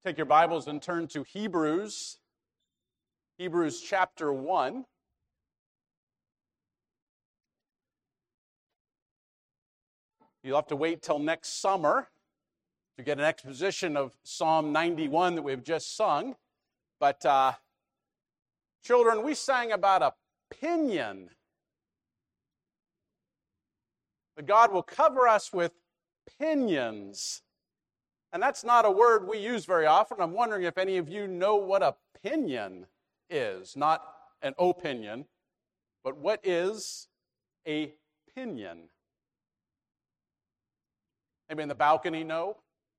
Take your Bibles and turn to Hebrews chapter 1. You'll have to wait till next summer to get an exposition of Psalm 91 that we've just sung. But children, we sang about a pinion. That God will cover us with pinions. And that's not a word we use very often. I'm wondering if any of you know what a pinion is. Not an opinion, but what is a pinion? Maybe in the balcony know?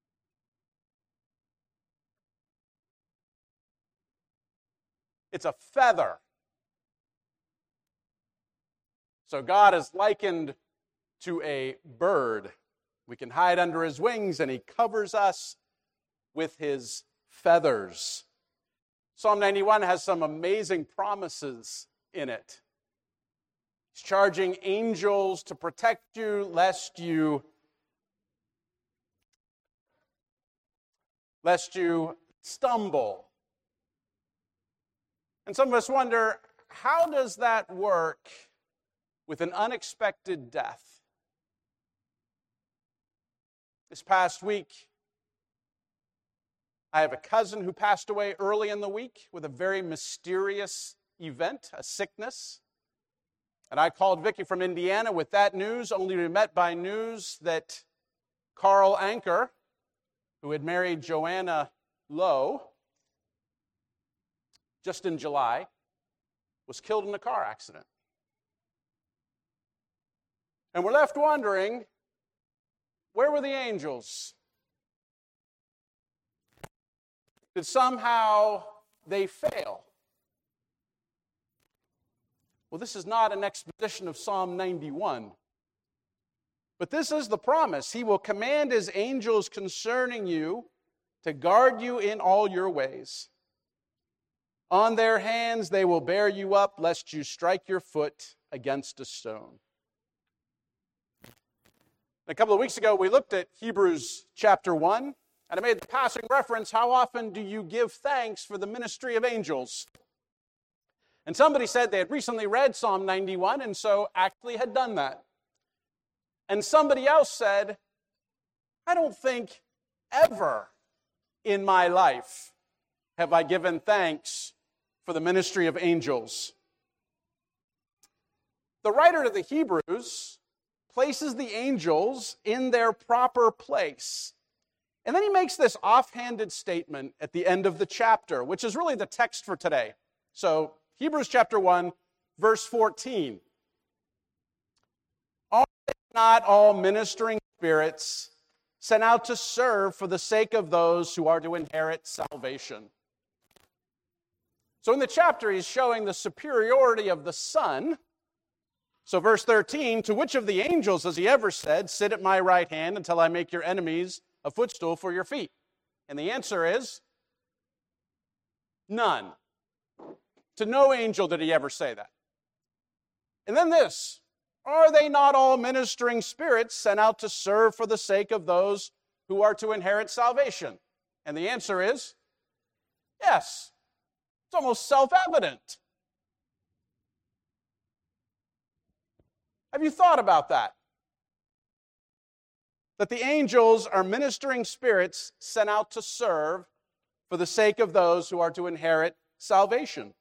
It's a feather. So God is likened to a bird. We can hide under his wings, and he covers us with his feathers. Psalm 91 has some amazing promises in it. He's charging angels to protect you lest you stumble. And some of us wonder, how does that work with an unexpected death? This past week, I have a cousin who passed away early in the week with a very mysterious event, a sickness. And I called Vicki from Indiana with that news, only to be met by news that Carl Anker, who had married Joanna Lowe just in July, was killed in a car accident. And we're left wondering, where were the angels? Did somehow they fail? Well, this is not an exposition of Psalm 91. But this is the promise. He will command his angels concerning you to guard you in all your ways. On their hands they will bear you up, lest you strike your foot against a stone. A couple of weeks ago, we looked at Hebrews chapter 1, and I made the passing reference, how often do you give thanks for the ministry of angels? And somebody said they had recently read Psalm 91, and so actually had done that. And somebody else said, I don't think ever in my life have I given thanks for the ministry of angels. The writer to the Hebrews places the angels in their proper place. And then he makes this offhanded statement at the end of the chapter, which is really the text for today. So, Hebrews chapter 1, verse 14. Are they not all ministering spirits sent out to serve for the sake of those who are to inherit salvation? So in the chapter, he's showing the superiority of the Son. So verse 13, to which of the angels has he ever said, sit at my right hand until I make your enemies a footstool for your feet? And the answer is, none. To no angel did he ever say that. And then this, are they not all ministering spirits sent out to serve for the sake of those who are to inherit salvation? And the answer is, yes. It's almost self-evident. Have you thought about that? That the angels are ministering spirits sent out to serve for the sake of those who are to inherit salvation.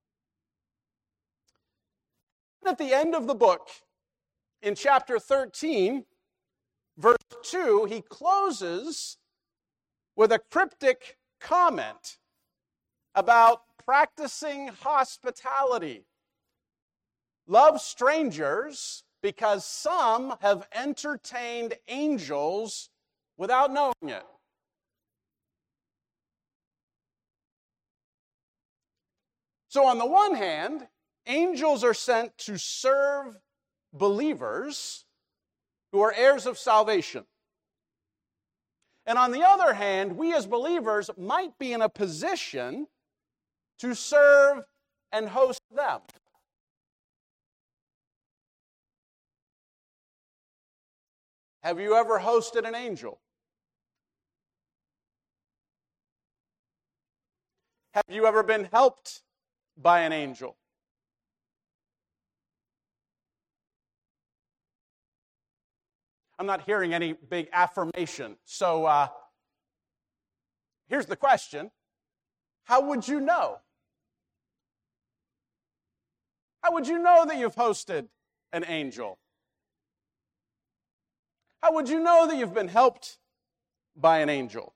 And at the end of the book, in chapter 13, verse 2, he closes with a cryptic comment about practicing hospitality. Love strangers because some have entertained angels without knowing it. So on the one hand, angels are sent to serve believers who are heirs of salvation. And on the other hand, we as believers might be in a position to serve and host them. Have you ever hosted an angel? Have you ever been helped by an angel? I'm not hearing any big affirmation. So here's the question. How would you know? How would you know that you've hosted an angel? How would you know that you've been helped by an angel?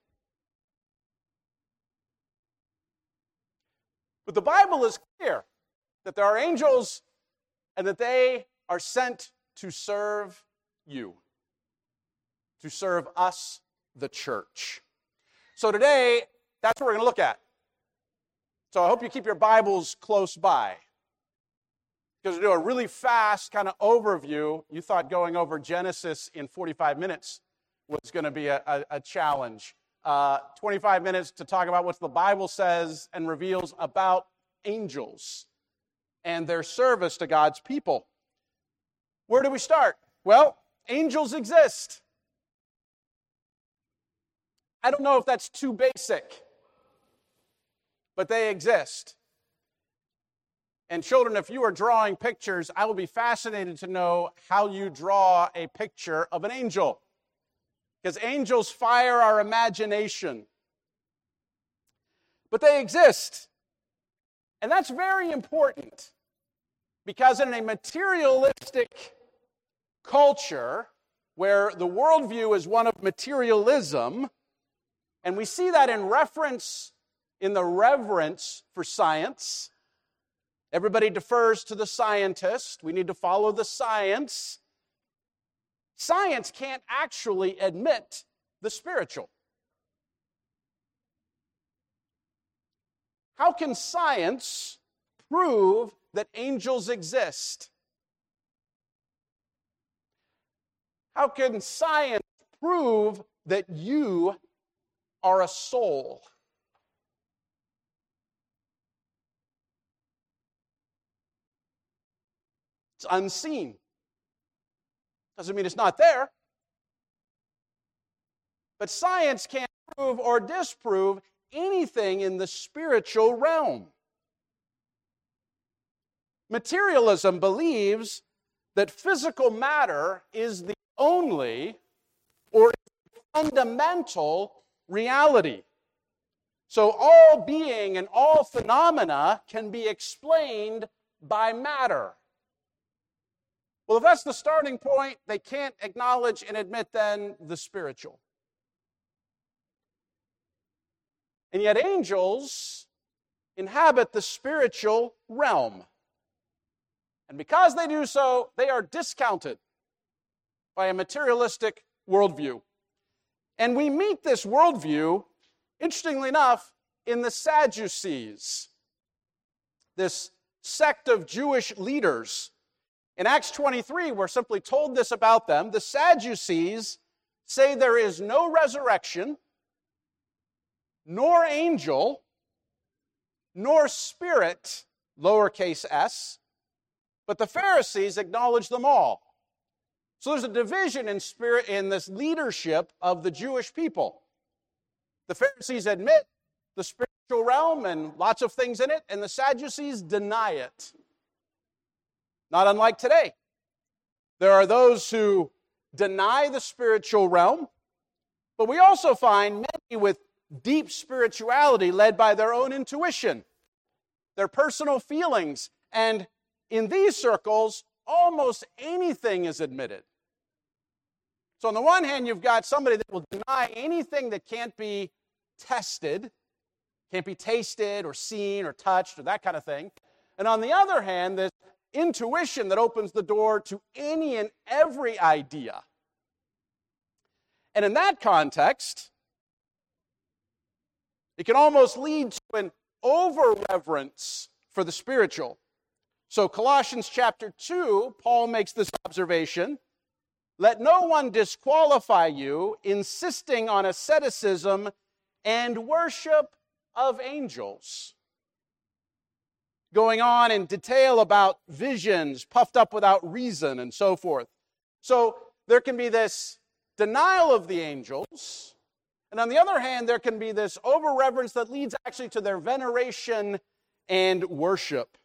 But the Bible is clear that there are angels and that they are sent to serve you, to serve us, the church. So today, that's what we're going to look at. So I hope you keep your Bibles close by, because we'll do a really fast kind of overview. You thought going over Genesis in 45 minutes was going to be a challenge. 25 minutes to talk about what the Bible says and reveals about angels and their service to God's people. Where do we start? Well, angels exist. I don't know if that's too basic, but they exist. And children, if you are drawing pictures, I will be fascinated to know how you draw a picture of an angel, because angels fire our imagination. But they exist. And that's very important, because in a materialistic culture where the worldview is one of materialism, and we see that in the reverence for science. Everybody defers to the scientist. We need to follow the science. Science can't actually admit the spiritual. How can science prove that angels exist? How can science prove that you are a soul? It's unseen. Doesn't mean it's not there. But science can't prove or disprove anything in the spiritual realm. Materialism believes that physical matter is the only or fundamental reality. So all being and all phenomena can be explained by matter. Well, if that's the starting point, they can't acknowledge and admit then the spiritual. And yet angels inhabit the spiritual realm. And because they do so, they are discounted by a materialistic worldview. And we meet this worldview, interestingly enough, in the Sadducees, this sect of Jewish leaders. In Acts 23, we're simply told this about them. The Sadducees say there is no resurrection, nor angel, nor spirit, lowercase s, but the Pharisees acknowledge them all. So there's a division in spirit in this leadership of the Jewish people. The Pharisees admit the spiritual realm and lots of things in it, and the Sadducees deny it. Not unlike today. There are those who deny the spiritual realm, but we also find many with deep spirituality led by their own intuition, their personal feelings, and in these circles, almost anything is admitted. So on the one hand, you've got somebody that will deny anything that can't be tested, can't be tasted or seen or touched or that kind of thing. And on the other hand, this intuition that opens the door to any and every idea. And in that context, it can almost lead to an over-reverence for the spiritual. So Colossians chapter 2, Paul makes this observation: let no one disqualify you, insisting on asceticism and worship of angels. Going on in detail about visions, puffed up without reason, and so forth. So there can be this denial of the angels, And on the other hand, there can be this over-reverence that leads actually to their veneration and worship.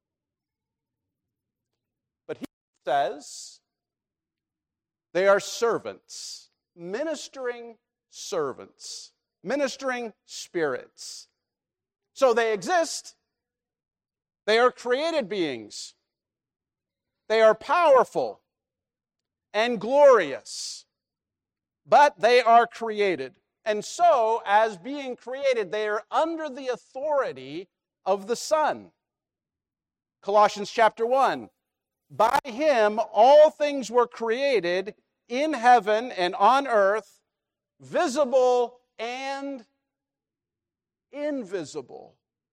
But he says they are servants, ministering servants, ministering spirits. So they exist. They are created beings. They are powerful and glorious, but they are created. And so, as being created, they are under the authority of the Son. Colossians chapter 1. By him all things were created in heaven and on earth, visible and invisible.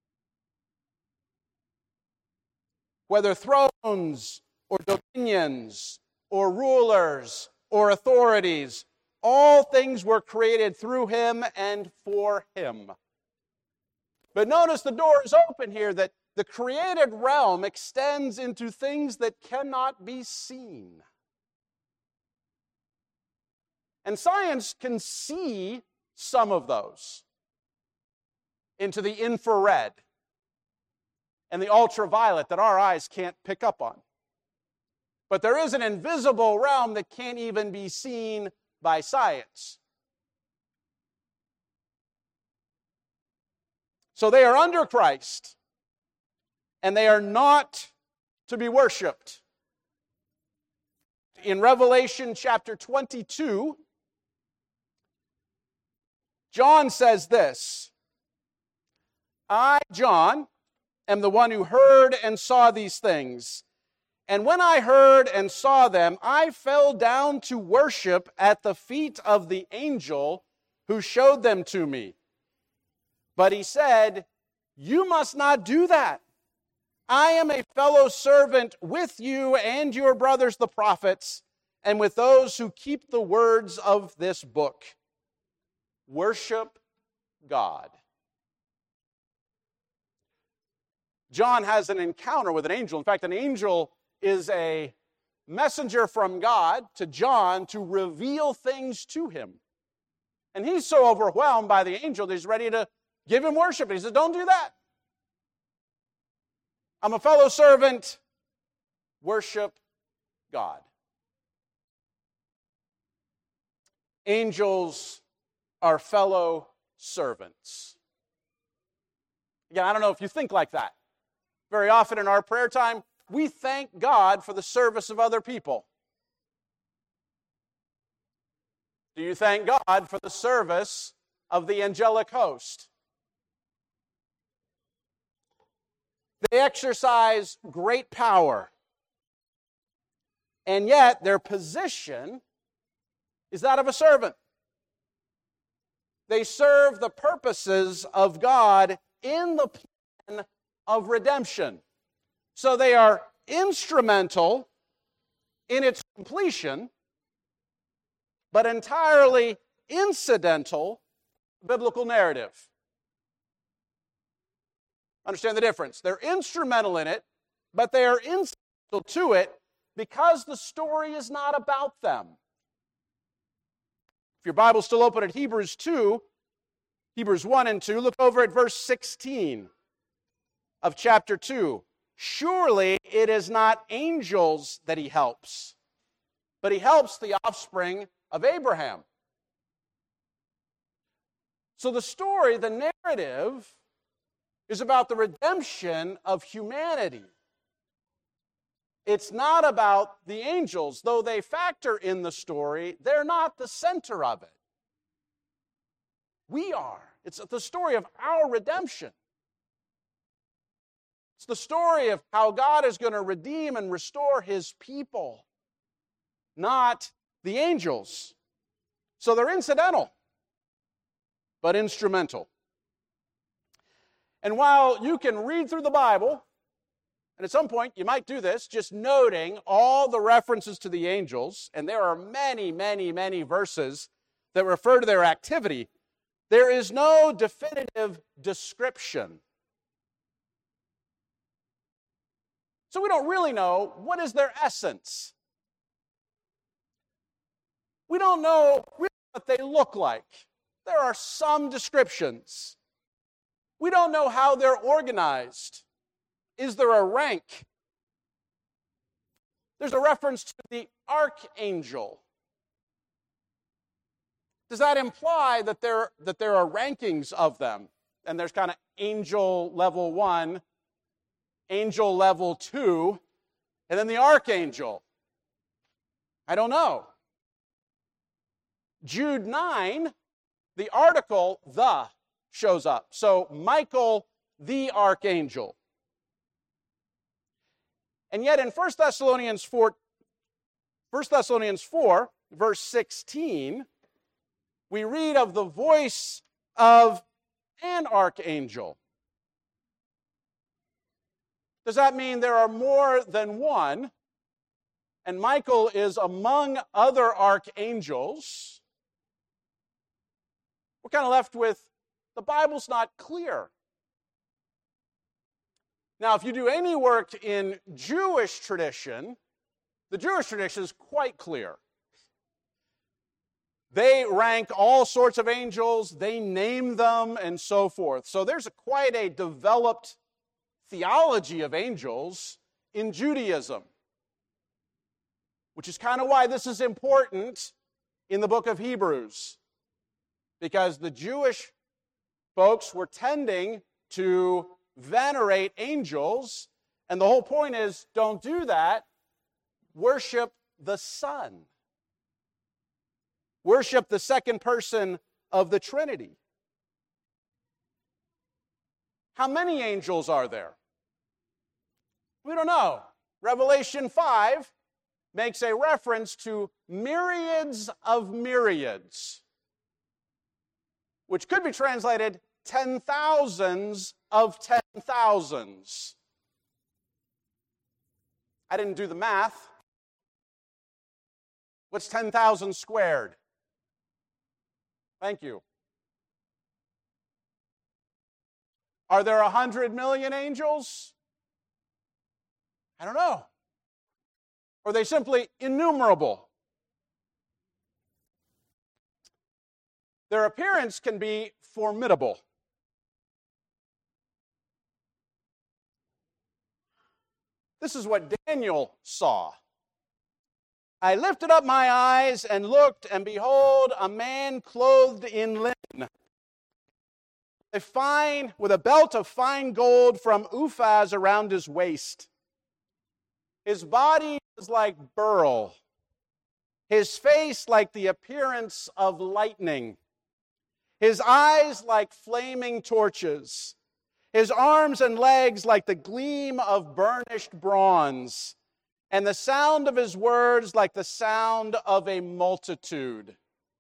Whether thrones or dominions or rulers or authorities, all things were created through him and for him. But notice the door is open here, that the created realm extends into things that cannot be seen. And science can see some of those into the infrared and the ultraviolet that our eyes can't pick up on. But there is an invisible realm that can't even be seen by science. So they are under Christ, and they are not to be worshipped. In Revelation chapter 22, John says this, I, John, am the one who heard and saw these things. And when I heard and saw them, I fell down to worship at the feet of the angel who showed them to me. But he said, you must not do that. I am a fellow servant with you and your brothers the prophets, and with those who keep the words of this book. Worship God. John has an encounter with an angel. In fact, an angel is a messenger from God to John to reveal things to him. And he's so overwhelmed by the angel that he's ready to give him worship. And he says, don't do that. I'm a fellow servant. Worship God. Angels are fellow servants. Again, I don't know if you think like that. Very often in our prayer time, we thank God for the service of other people. Do you thank God for the service of the angelic host? They exercise great power, and yet their position is that of a servant. They serve the purposes of God in the plan of redemption. So they are instrumental in its completion, but entirely incidental to biblical narrative. Understand the difference. They're instrumental in it, but they are incidental to it because the story is not about them. If your Bible's still open at Hebrews 2, Hebrews 1 and 2, look over at verse 16 of chapter 2. Surely it is not angels that he helps, but he helps the offspring of Abraham. So the story, the narrative, is about the redemption of humanity. It's not about the angels. Though they factor in the story, they're not the center of it. We are. It's the story of our redemption. It's the story of how God is going to redeem and restore his people, not the angels. So they're incidental, but instrumental. And while you can read through the Bible, and at some point you might do this, just noting all the references to the angels, and there are many, many, many verses that refer to their activity, there is no definitive description. So we don't really know what is their essence. We don't know really what they look like. there are some descriptions. We don't know how they're organized. Is there a rank? There's a reference to the archangel. Does that imply that there are rankings of them? And there's kind of angel level 1, angel level 2, and then the archangel. I don't know. Jude 9, the article "the" shows up. So Michael the archangel. And yet in 1 Thessalonians 4, verse 16, we read of the voice of an archangel. Does that mean there are more than one? And Michael is among other archangels? We're kind of left with, the Bible's not clear. Now, if you do any work in Jewish tradition, the Jewish tradition is quite clear. They rank all sorts of angels, they name them, and so forth. So there's quite a developed theology of angels in Judaism, which is kind of why this is important in the book of Hebrews, because the Jewish folks were tending to venerate angels, and the whole point is, don't do that. Worship the Son. Worship the second person of the Trinity. How many angels are there? We don't know. Revelation 5 makes a reference to myriads of myriads, which could be translated 10,000s of 10,000s. I didn't do the math. What's 10,000 squared? Thank you. Are there 100 million angels? I don't know. Or are they simply innumerable? Their appearance can be formidable. This is what Daniel saw. I lifted up my eyes and looked, and behold, a man clothed in linen, with a belt of fine gold from Uphaz around his waist. His body was like beryl, his face like the appearance of lightning, his eyes like flaming torches, his arms and legs like the gleam of burnished bronze, and the sound of his words like the sound of a multitude.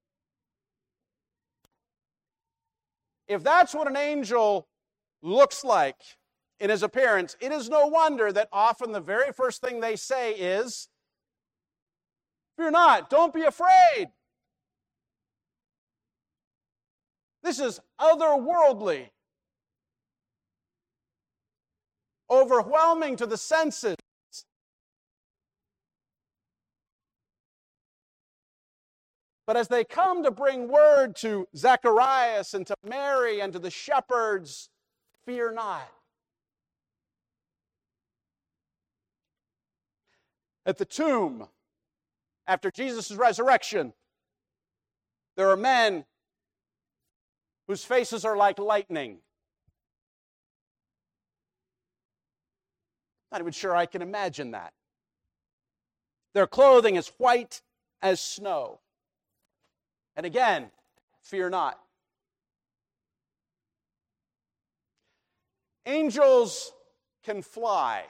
If that's what an angel looks like in his appearance, it is no wonder that often the very first thing they say is, "Fear not, don't be afraid." This is otherworldly, overwhelming to the senses. But as they come to bring word to Zacharias and to Mary and to the shepherds, fear not. At the tomb, after Jesus' resurrection, there are men whose faces are like lightning. Not even sure I can imagine that. Their clothing is white as snow. And again, fear not. Angels can fly.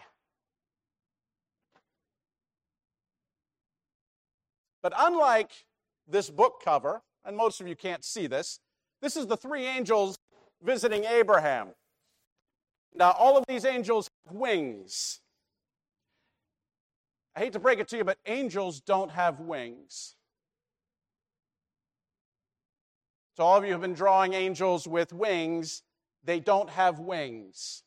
But unlike this book cover, and most of you can't see this, this is the three angels visiting Abraham. Now, all of these angels have wings. I hate to break it to you, but angels don't have wings. So all of you have been drawing angels with wings. They don't have wings.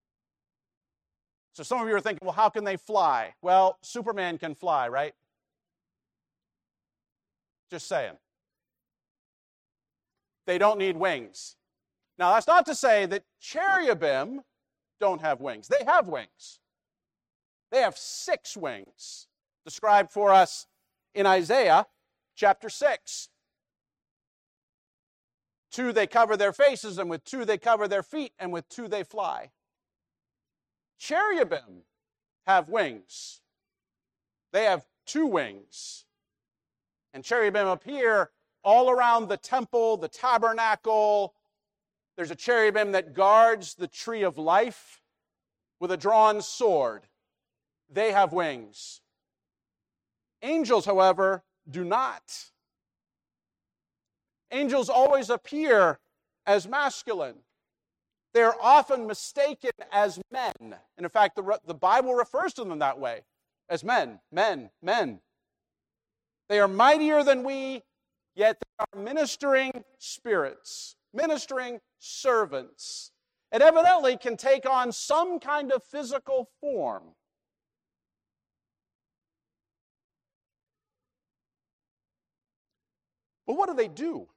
So some of you are thinking, well, how can they fly? Well, Superman can fly, right? Just saying. they don't need wings. Now, that's not to say that cherubim don't have wings. They have wings. They have 6 wings, described for us in Isaiah chapter 6. 2 they cover their faces, and with 2 they cover their feet, and with 2 they fly. Cherubim have wings. They have 2 wings. And cherubim appear all around the temple, the tabernacle. There's a cherubim that guards the tree of life with a drawn sword. They have wings. Angels, however, do not. Angels always appear as masculine. They're often mistaken as men. And in fact, the Bible refers to them that way, as men, men, men. They are mightier than we, yet they are ministering spirits, ministering servants, and evidently can take on some kind of physical form. But what do?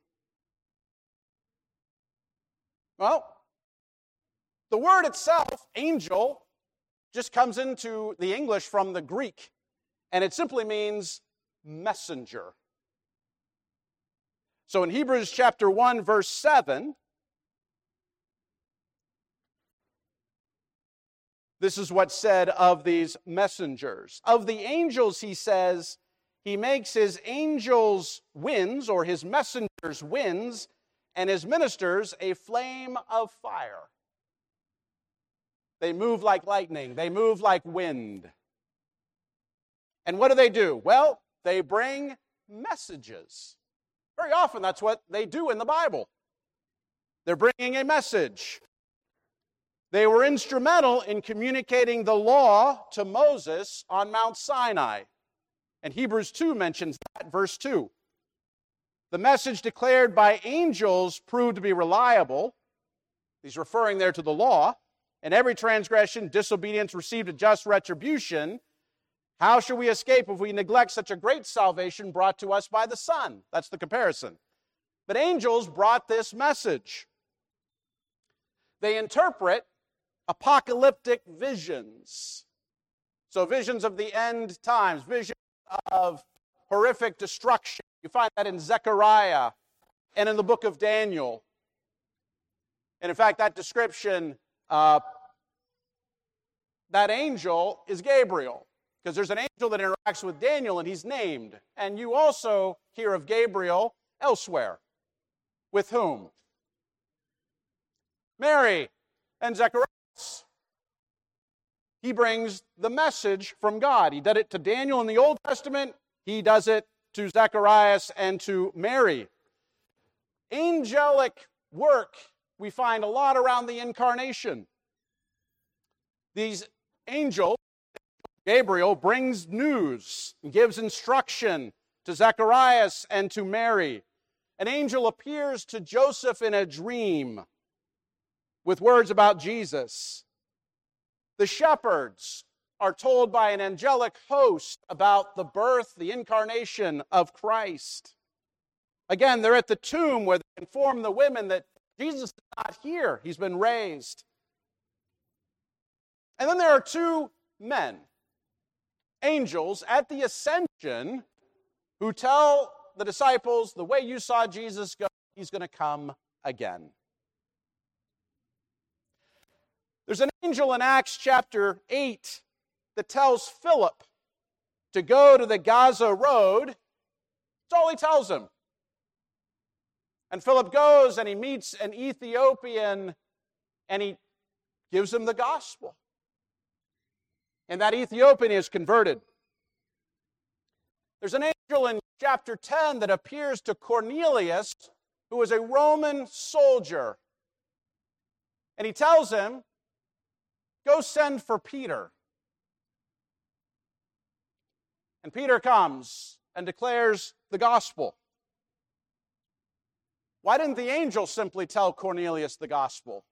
Well, the word itself, angel, just comes into the English from the Greek, and it simply means messenger. So in Hebrews chapter 1, verse 7, this is what's said of these messengers. Of the angels, he says, he makes his angels winds, or his messengers winds, and his ministers a flame of fire. They move like lightning. They move like wind. And what do? Well, they bring messages. Very often that's what they do in the Bible. They're bringing a message. They were instrumental in communicating the law to Moses on Mount Sinai. And Hebrews 2 mentions that, verse 2. The message declared by angels proved to be reliable. He's referring there to the law. And every transgression, disobedience received a just retribution. How shall we escape if we neglect such a great salvation brought to us by the Son? That's the comparison. But angels brought this message. They interpret apocalyptic visions. So visions of the end times, visions of horrific destruction. You find that in Zechariah and in the book of Daniel. And in fact, that description, that angel is Gabriel. Because there's an angel that interacts with Daniel, and he's named. And you also hear of Gabriel elsewhere. With whom? Mary and Zechariah. He brings the message from God. He did it to Daniel in the Old Testament. He does it to Zacharias and to Mary. Angelic work we find a lot around the incarnation. These angels, Gabriel, brings news and gives instruction to Zacharias and to Mary. An angel appears to Joseph in a dream with words about Jesus. The shepherds are told by an angelic host about the birth, the incarnation of Christ. Again, they're at the tomb where they inform the women that Jesus is not here. He's been raised. And then there are 2 men, angels, at the ascension who tell the disciples, the way you saw Jesus go, he's going to come again. There's an angel in Acts chapter 8 that tells Philip to go to the Gaza road. That's all he tells him. And Philip goes and he meets an Ethiopian and he gives him the gospel. And that Ethiopian is converted. There's an angel in chapter 10 that appears to Cornelius, who was a Roman soldier. And he tells him, go send for Peter. And Peter comes and declares the gospel. Why didn't the angel simply tell Cornelius the gospel?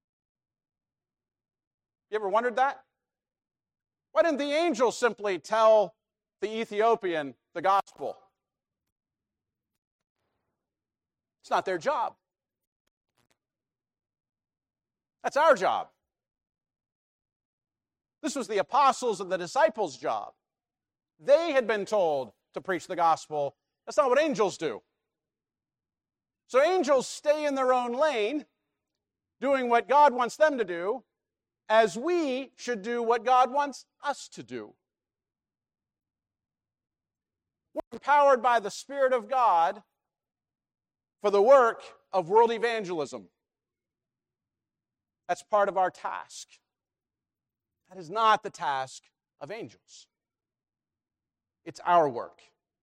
You ever wondered that? Why didn't the angel simply tell the Ethiopian the gospel? It's not their job. That's our job. This was the apostles' and the disciples' job. They had been told to preach the gospel. That's not what angels do. So angels stay in their own lane, doing what God wants them to do, as we should do what God wants us to do. We're empowered by the Spirit of God for the work of world evangelism. That's part of our task. That is not the task of angels. It's our work.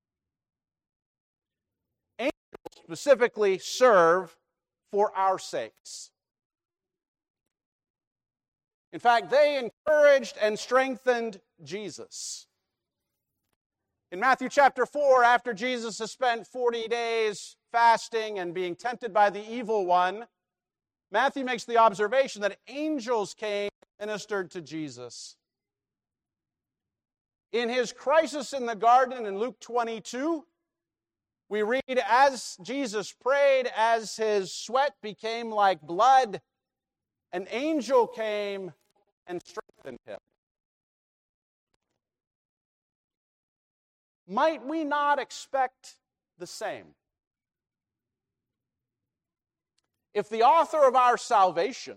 Angels specifically serve for our sakes. In fact, they encouraged and strengthened Jesus. In Matthew chapter 4, after Jesus has spent 40 days fasting and being tempted by the evil one, Matthew makes the observation that angels came and ministered to Jesus. In his crisis in the garden in Luke 22, we read, as Jesus prayed, as his sweat became like blood, an angel came and strengthened him. Might we not expect the same? If the author of our salvation,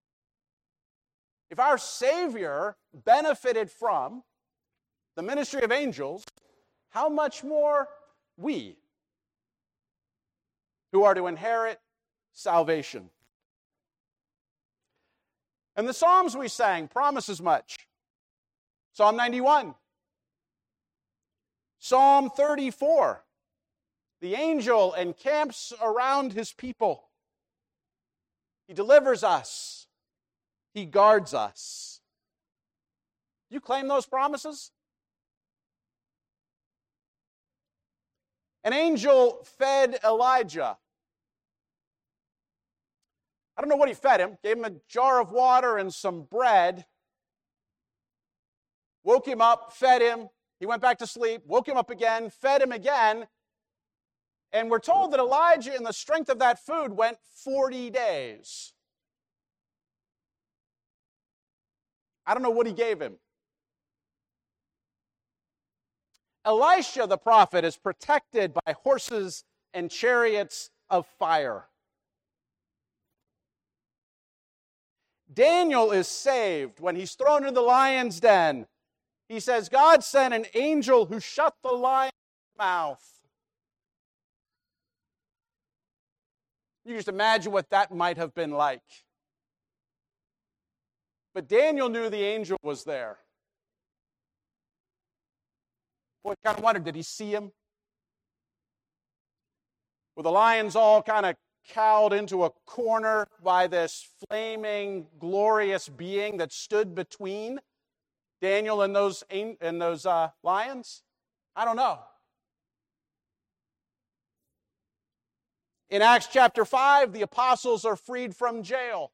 if our Savior benefited from the ministry of angels, how much more we, who are to inherit salvation? And the Psalms we sang promise as much. Psalm 91. Psalm 34. The angel encamps around his people. He delivers us. He guards us. You claim those promises? An angel fed Elijah. I don't know what he fed him. Gave him a jar of water and some bread. Woke him up, fed him. He went back to sleep, woke him up again, fed him again. And we're told that Elijah, in the strength of that food, went 40 days. I don't know what he gave him. Elisha, the prophet, is protected by horses and chariots of fire. Daniel is saved when he's thrown into the lion's den. He says, God sent an angel who shut the lion's mouth. You just imagine what that might have been like. But Daniel knew the angel was there. Boy, I kind of wondered, did he see him? Were the lions all kind of cowed into a corner by this flaming, glorious being that stood between Daniel and those lions? I don't know. In Acts chapter 5, the apostles are freed from jail.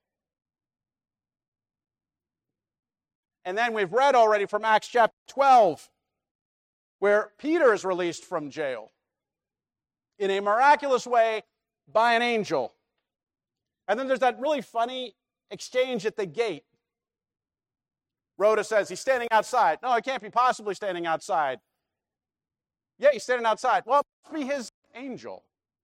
And then we've read already from Acts chapter 12, where Peter is released from jail in a miraculous way by an angel. And then there's that really funny exchange at the gate. Rhoda says, he's standing outside. No, he can't be possibly standing outside. Yeah, he's standing outside. Well, it must be his angel.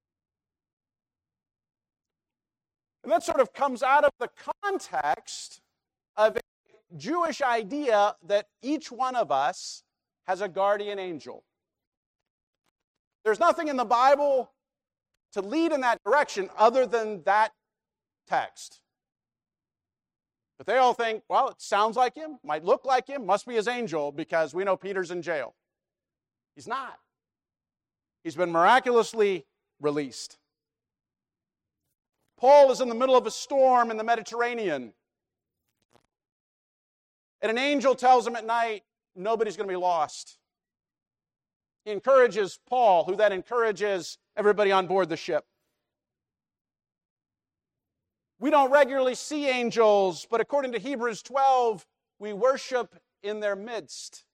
And that sort of comes out of the context of a Jewish idea that each one of us has a guardian angel. There's nothing in the Bible to lead in that direction other than that text. But they all think, well, it sounds like him, might look like him, must be his angel, because we know Peter's in jail. He's not. He's been miraculously released. Paul is in the middle of a storm in the Mediterranean. And an angel tells him at night, nobody's going to be lost. He encourages Paul, who then encourages everybody on board the ship. We don't regularly see angels, but according to Hebrews 12, we worship in their midst.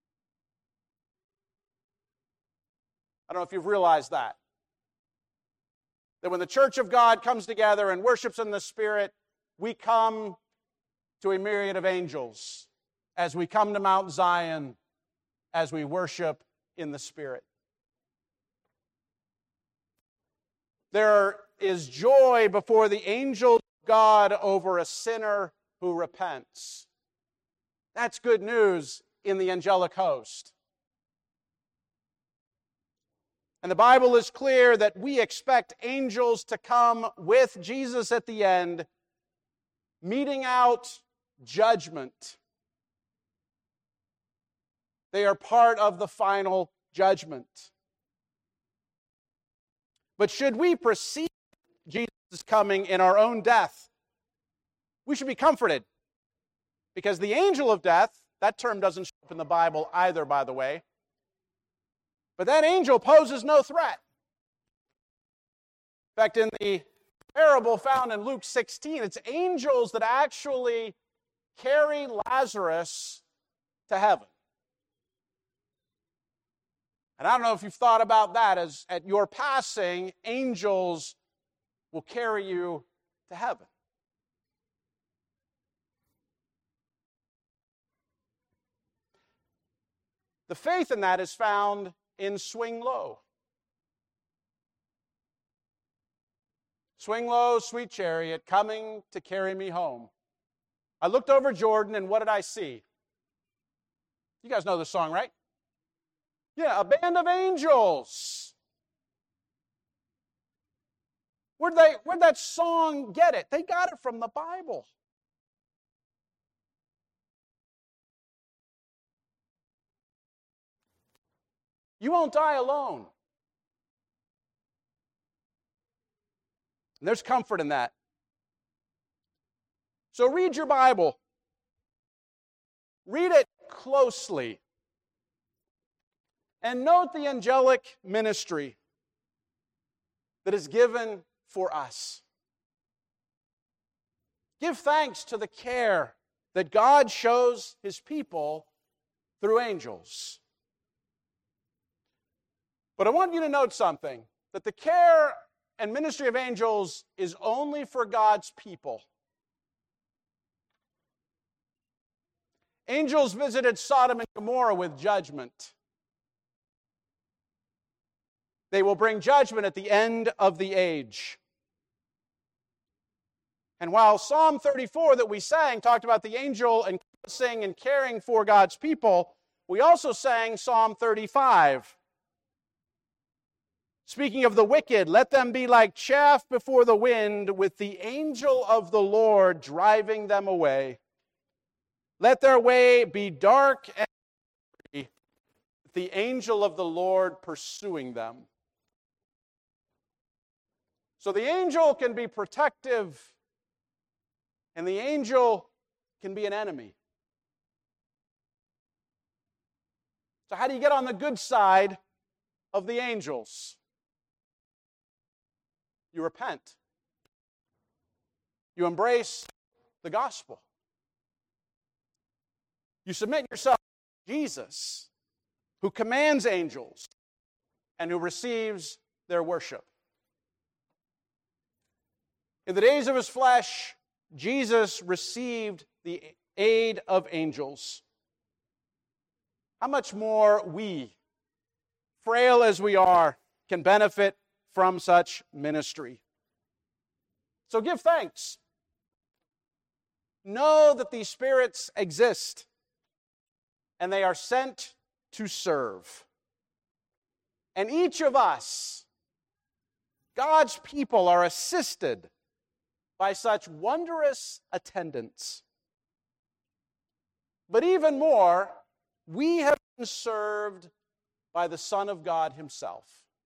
I don't know if you've realized that. That when the church of God comes together and worships in the Spirit, we come to a myriad of angels, as we come to Mount Zion, as we worship in the Spirit. There is joy before the angels of God over a sinner who repents. That's good news in the angelic host. And the Bible is clear that we expect angels to come with Jesus at the end, meting out judgment. They are part of the final judgment. But should we precede Jesus' coming in our own death, we should be comforted. Because the angel of death, that term doesn't show up in the Bible either, by the way, but that angel poses no threat. In fact, in the parable found in Luke 16, it's angels that actually carry Lazarus to heaven. And I don't know if you've thought about that, as at your passing, angels will carry you to heaven. The faith in that is found in Swing Low. Swing low, sweet chariot, coming to carry me home. I looked over Jordan, and what did I see? You guys know this song, right? Yeah, a band of angels. Where'd that song get it? They got it from the Bible. You won't die alone. And there's comfort in that. So read your Bible. Read it closely. And note the angelic ministry that is given for us. Give thanks to the care that God shows His people through angels. But I want you to note something, that the care and ministry of angels is only for God's people. Angels visited Sodom and Gomorrah with judgment. They will bring judgment at the end of the age. And while Psalm 34 that we sang talked about the angel encompassing and caring for God's people, we also sang Psalm 35. Speaking of the wicked, let them be like chaff before the wind, with the angel of the Lord driving them away. Let their way be dark and dreary, the angel of the Lord pursuing them. So the angel can be protective, and the angel can be an enemy. So how do you get on the good side of the angels? You repent. You embrace the gospel. You submit yourself to Jesus, who commands angels and who receives their worship. In the days of His flesh, Jesus received the aid of angels. How much more we, frail as we are, can benefit from such ministry. So give thanks. Know that these spirits exist, and they are sent to serve. And each of us, God's people, are assisted by such wondrous attendants. But even more, we have been served by the Son of God Himself.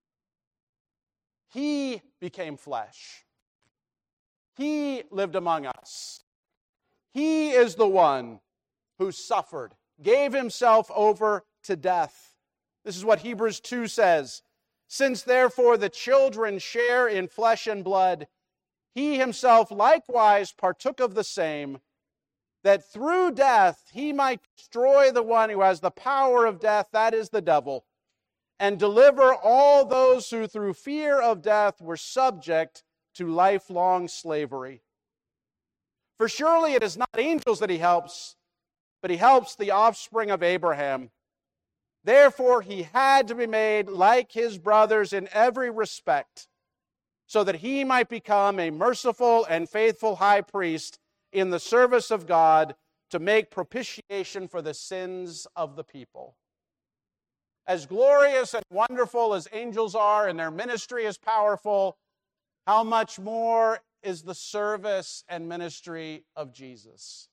He became flesh. He lived among us. He is the one who suffered, gave Himself over to death. This is what Hebrews 2 says. Since therefore the children share in flesh and blood, He Himself likewise partook of the same, that through death He might destroy the one who has the power of death, that is the devil, and deliver all those who through fear of death were subject to lifelong slavery. For surely it is not angels that he helps, but he helps the offspring of Abraham. Therefore he had to be made like his brothers in every respect, so that he might become a merciful and faithful high priest in the service of God to make propitiation for the sins of the people. As glorious and wonderful as angels are, and their ministry is powerful, how much more is the service and ministry of Jesus?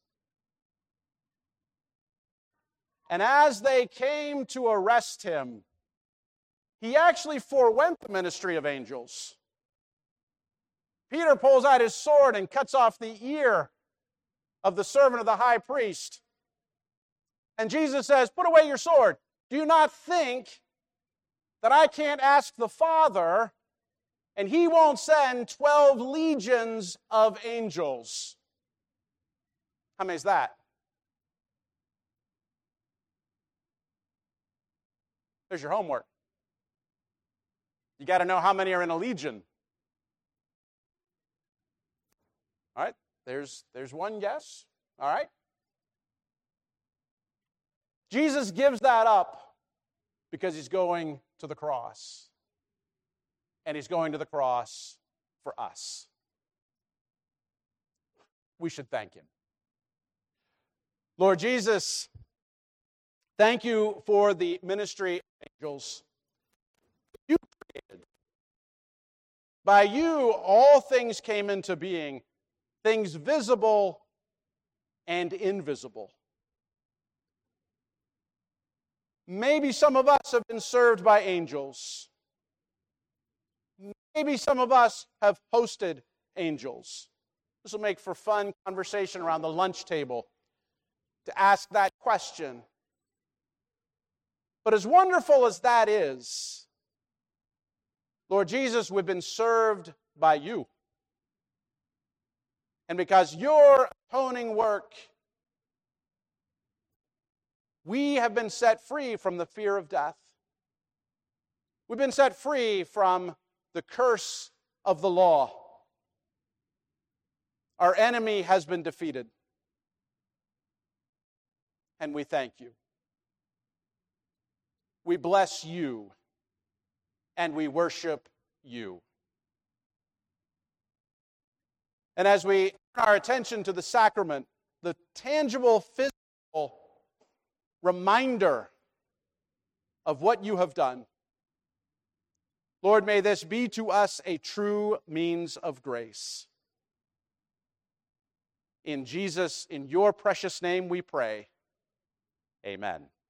And as they came to arrest him, he actually forewent the ministry of angels. Peter pulls out his sword and cuts off the ear of the servant of the high priest. And Jesus says, "Put away your sword. Do you not think that I can't ask the Father, and he won't send 12 legions of angels?" How many is that? There's your homework. You got to know how many are in a legion. All right, there's one guess. All right. Jesus gives that up because he's going to the cross. And he's going to the cross for us. We should thank him. Lord Jesus, thank you for the ministry of angels you created. By you, all things came into being, things visible and invisible. Maybe some of us have been served by angels. Maybe some of us have hosted angels. This will make for fun conversation around the lunch table to ask that question. But as wonderful as that is, Lord Jesus, we've been served by you. And because your atoning work, we have been set free from the fear of death. We've been set free from the curse of the law. Our enemy has been defeated. And we thank you. We bless you. And we worship you. And as we turn our attention to the sacrament, the tangible, physical reminder of what you have done, Lord, may this be to us a true means of grace. In Jesus, in your precious name we pray. Amen.